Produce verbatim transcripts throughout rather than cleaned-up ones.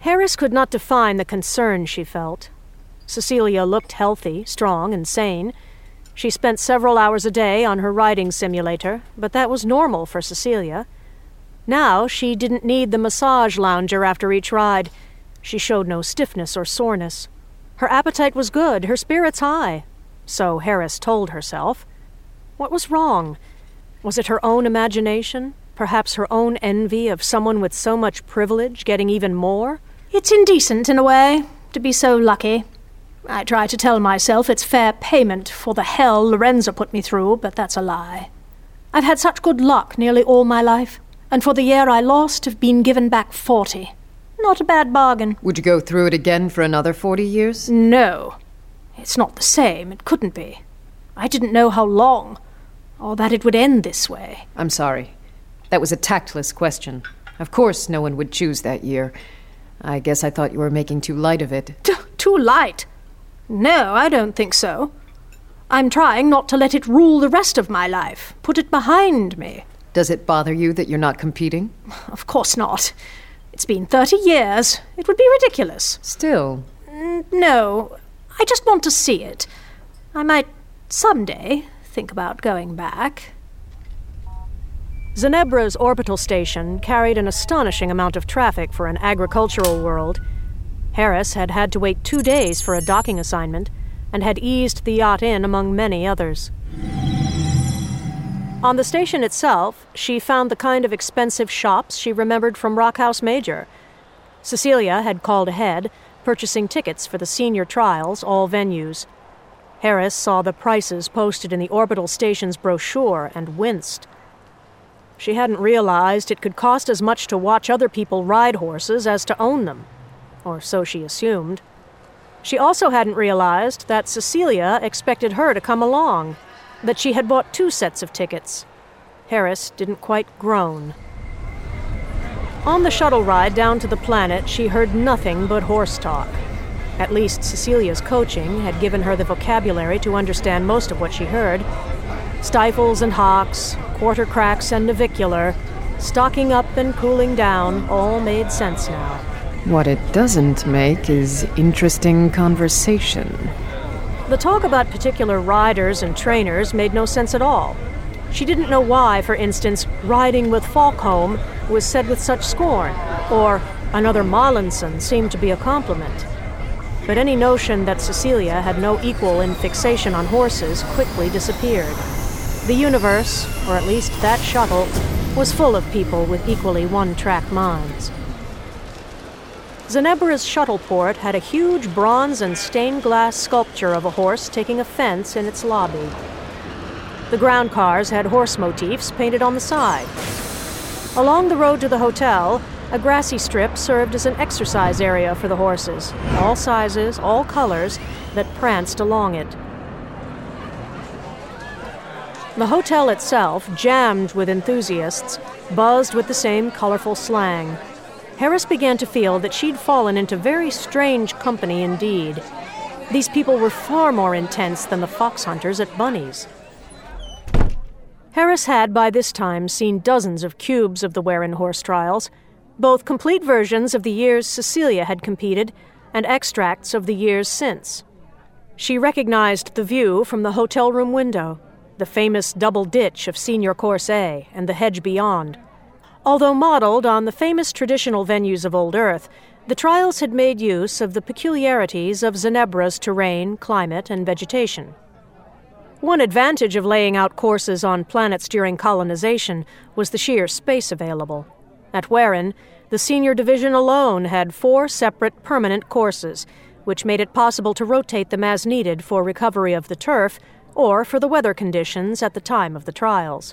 Harris could not define the concern she felt. Cecilia looked healthy, strong, and sane. She spent several hours a day on her riding simulator, but that was normal for Cecilia. Now she didn't need the massage lounger after each ride. She showed no stiffness or soreness. Her appetite was good, her spirits high. So Harris told herself. What was wrong? Was it her own imagination? Perhaps her own envy of someone with so much privilege getting even more? It's indecent in a way, to be so lucky. I try to tell myself it's fair payment for the hell Lorenzo put me through, but that's a lie. I've had such good luck nearly all my life, and for the year I lost have been given back forty. Not a bad bargain. Would you go through it again for another forty years? No. It's not the same. It couldn't be. I didn't know how long, or that it would end this way. I'm sorry. That was a tactless question. Of course no one would choose that year. I guess I thought you were making too light of it. T- too light? No, I don't think so. I'm trying not to let it rule the rest of my life. Put it behind me. Does it bother you that you're not competing? Of course not. It's been thirty years. It would be ridiculous. Still? Mm, no. I just want to see it. I might someday think about going back. Zenebra's orbital station carried an astonishing amount of traffic for an agricultural world. Harris had had to wait two days for a docking assignment and had eased the yacht in among many others. On the station itself, she found the kind of expensive shops she remembered from Rockhouse Major. Cecilia had called ahead, purchasing tickets for the senior trials, all venues. Harris saw the prices posted in the orbital station's brochure and winced. She hadn't realized it could cost as much to watch other people ride horses as to own them, or so she assumed. She also hadn't realized that Cecilia expected her to come along, that she had bought two sets of tickets. Harris didn't quite groan. On the shuttle ride down to the planet, she heard nothing but horse talk. At least Cecilia's coaching had given her the vocabulary to understand most of what she heard. Stifles and hocks, quarter cracks and navicular, stocking up and cooling down, all made sense now. What it doesn't make is interesting conversation. The talk about particular riders and trainers made no sense at all. She didn't know why, for instance, riding with Falkholm was said with such scorn, or another Marlinson seemed to be a compliment. But any notion that Cecilia had no equal in fixation on horses quickly disappeared. The universe, or at least that shuttle, was full of people with equally one-track minds. Zenebra's shuttle port had a huge bronze and stained glass sculpture of a horse taking a fence in its lobby. The ground cars had horse motifs painted on the side. Along the road to the hotel, a grassy strip served as an exercise area for the horses, all sizes, all colors, that pranced along it. The hotel itself, jammed with enthusiasts, buzzed with the same colorful slang. Harris began to feel that she'd fallen into very strange company indeed. These people were far more intense than the fox hunters at Bunny's. Harris had by this time seen dozens of cubes of the Warren horse trials, both complete versions of the years Cecilia had competed and extracts of the years since. She recognized the view from the hotel room window, the famous double ditch of Senior Course A and the hedge beyond. Although modeled on the famous traditional venues of Old Earth, the trials had made use of the peculiarities of Zenebra's terrain, climate, and vegetation. One advantage of laying out courses on planets during colonization was the sheer space available. At Warren, the senior division alone had four separate permanent courses, which made it possible to rotate them as needed for recovery of the turf or for the weather conditions at the time of the trials.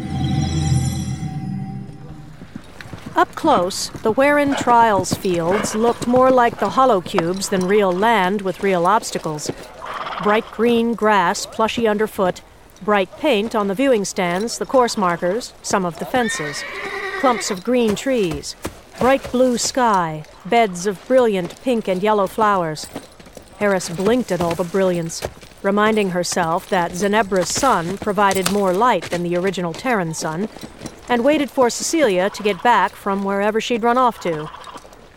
Up close, the Warren Trials fields looked more like the hollow cubes than real land with real obstacles. Bright green grass plushy underfoot, bright paint on the viewing stands, the course markers, some of the fences, clumps of green trees, bright blue sky, beds of brilliant pink and yellow flowers. Harris blinked at all the brilliance, reminding herself that Zenebra's sun provided more light than the original Terran sun, and waited for Cecilia to get back from wherever she'd run off to.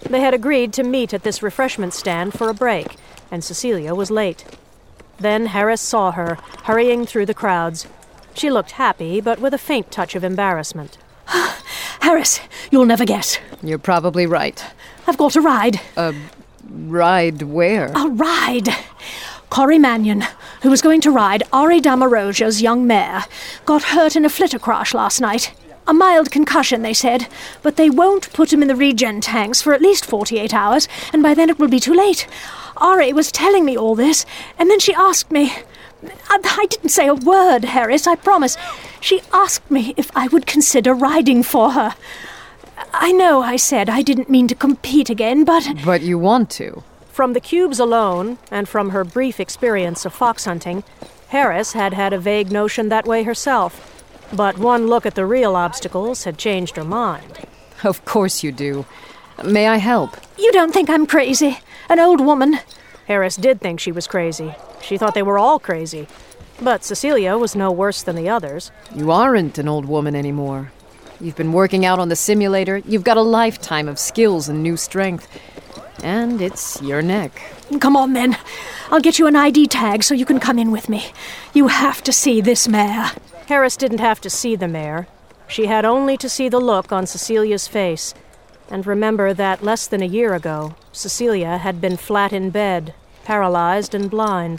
They had agreed to meet at this refreshment stand for a break, and Cecilia was late. Then Harris saw her, hurrying through the crowds. She looked happy, but with a faint touch of embarrassment. Harris, you'll never guess. You're probably right. I've got a ride. A ride where? A ride. Corrie Mannion, who was going to ride Ari Damaroja's young mare, got hurt in a flitter crash last night. A mild concussion, they said, but they won't put him in the regen tanks for at least forty-eight hours, and by then it will be too late. Ari was telling me all this, and then she asked me... I, I didn't say a word, Harris, I promise. She asked me if I would consider riding for her. I know I said I didn't mean to compete again, but... But you want to. From the cubes alone, and from her brief experience of fox hunting, Harris had had a vague notion that way herself. But one look at the real obstacles had changed her mind. Of course you do. May I help? You don't think I'm crazy? An old woman? Harris did think she was crazy. She thought they were all crazy. But Cecilia was no worse than the others. You aren't an old woman anymore. You've been working out on the simulator. You've got a lifetime of skills and new strength. And it's your neck. Come on, then. I'll get you an I D tag so you can come in with me. You have to see this mare. Harris didn't have to see the mare. She had only to see the look on Cecilia's face, and remember that less than a year ago, Cecilia had been flat in bed, paralyzed and blind.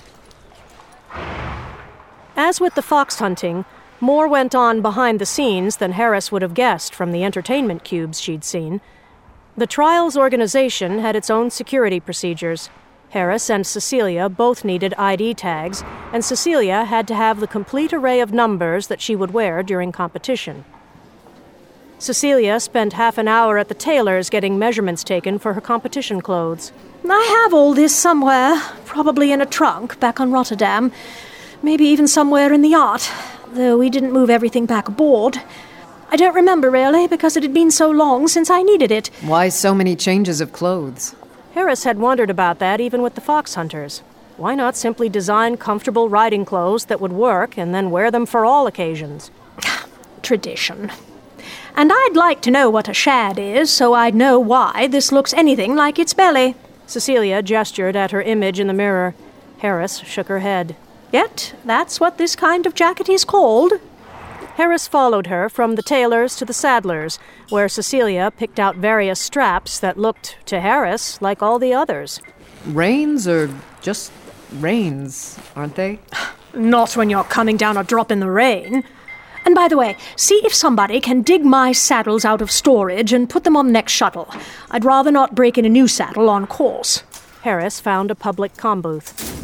As with the fox hunting, more went on behind the scenes than Harris would have guessed from the entertainment cubes she'd seen. The trial's organization had its own security procedures. Harris and Cecilia both needed I D tags, and Cecilia had to have the complete array of numbers that she would wear during competition. Cecilia spent half an hour at the tailor's getting measurements taken for her competition clothes. I have all this somewhere, probably in a trunk back on Rotterdam. Maybe even somewhere in the yacht, though we didn't move everything back aboard. I don't remember, really, because it had been so long since I needed it. Why so many changes of clothes? Harris had wondered about that even with the fox hunters. Why not simply design comfortable riding clothes that would work and then wear them for all occasions? Tradition. And I'd like to know what a shad is, so I'd know why this looks anything like its belly. Cecilia gestured at her image in the mirror. Harris shook her head. Yet, that's what this kind of jacket is called. Harris followed her from the tailor's to the saddler's, where Cecilia picked out various straps that looked, to Harris, like all the others. Reins are just reins, aren't they? Not when you're coming down a drop in the rain. And by the way, see if somebody can dig my saddles out of storage and put them on the next shuttle. I'd rather not break in a new saddle on course. Harris found a public comm booth.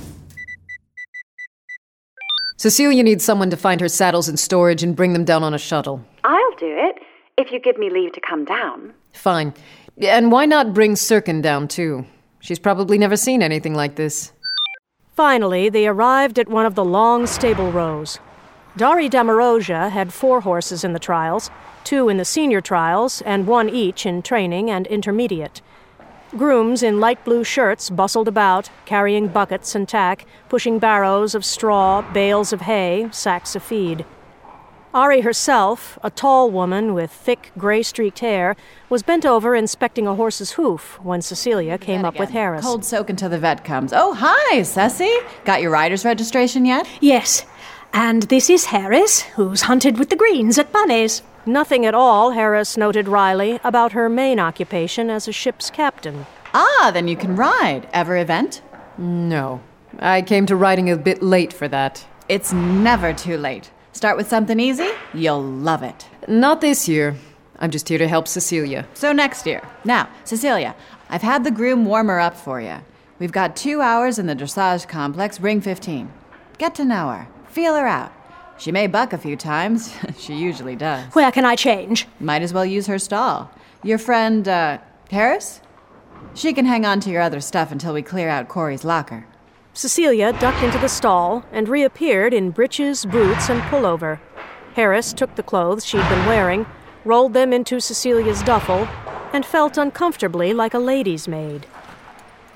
Cecilia needs someone to find her saddles in storage and bring them down on a shuttle. I'll do it, if you give me leave to come down. Fine. And why not bring Sirkin down, too? She's probably never seen anything like this. Finally, they arrived at one of the long stable rows. Dari Damaroja had four horses in the trials, two in the senior trials, and one each in training and intermediate. Grooms in light blue shirts bustled about, carrying buckets and tack, pushing barrows of straw, bales of hay, sacks of feed. Ari herself, a tall woman with thick, gray-streaked hair, was bent over inspecting a horse's hoof when Cecilia came up again. with Harris. Cold soak until the vet comes. Oh, hi, Ceci. Got your rider's registration yet? Yes. And this is Harris, who's hunted with the greens at Bunny's. Nothing at all, Harris noted wryly, about her main occupation as a ship's captain. Ah, then you can ride. Ever event? No. I came to riding a bit late for that. It's never too late. Start with something easy, you'll love it. Not this year. I'm just here to help Cecilia. So next year. Now, Cecilia, I've had the groom warm her up for you. We've got two hours in the dressage complex, ring fifteen. Get to know her. Feel her out. She may buck a few times. She usually does. Where can I change? Might as well use her stall. Your friend, uh, Harris? She can hang on to your other stuff until we clear out Corey's locker. Cecilia ducked into the stall and reappeared in breeches, boots, and pullover. Harris took the clothes she'd been wearing, rolled them into Cecilia's duffel, and felt uncomfortably like a lady's maid.